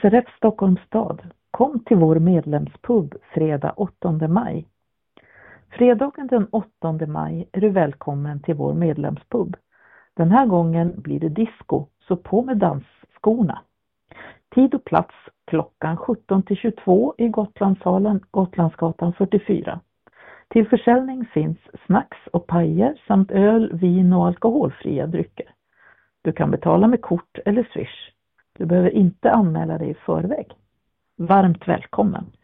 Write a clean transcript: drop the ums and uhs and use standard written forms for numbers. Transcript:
SRF Stockholms stad, kom till vår medlemspub fredag 8 maj. Fredagen den 8 maj är du välkommen till vår medlemspub. Den här gången blir det disco, så på med dansskorna. Tid och plats klockan 17-22 i Gotlandssalen, Gotlandsgatan 44. Till försäljning finns snacks och pajer samt öl, vin och alkoholfria drycker. Du kan betala med kort eller swish. Du behöver inte anmäla dig i förväg. Varmt välkommen!